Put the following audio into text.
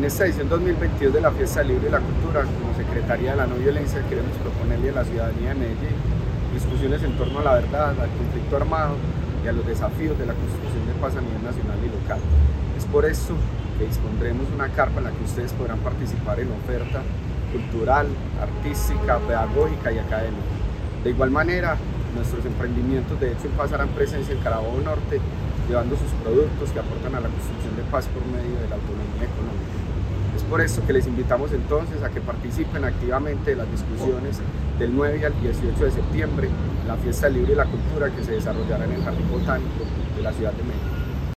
esta edición 2022 de la Fiesta del Libro y la Cultura, como Secretaría de la No Violencia, queremos proponerle a la ciudadanía de Medellín discusiones en torno a la verdad, al conflicto armado y a los desafíos de la construcción de paz a nivel nacional y local. Es por eso que dispondremos una carpa en la que ustedes podrán participar en oferta cultural, artística, pedagógica y académica. De igual manera, nuestros emprendimientos de Hecho en Paz harán presencia en Carabobo Norte, llevando sus productos que aportan a la construcción de paz por medio de la autonomía económica. Es por eso que les invitamos entonces a que participen activamente de las discusiones del 9 al 18 de septiembre en la Fiesta del Libro y la Cultura que se desarrollará en el Jardín Botánico de la ciudad de Medellín.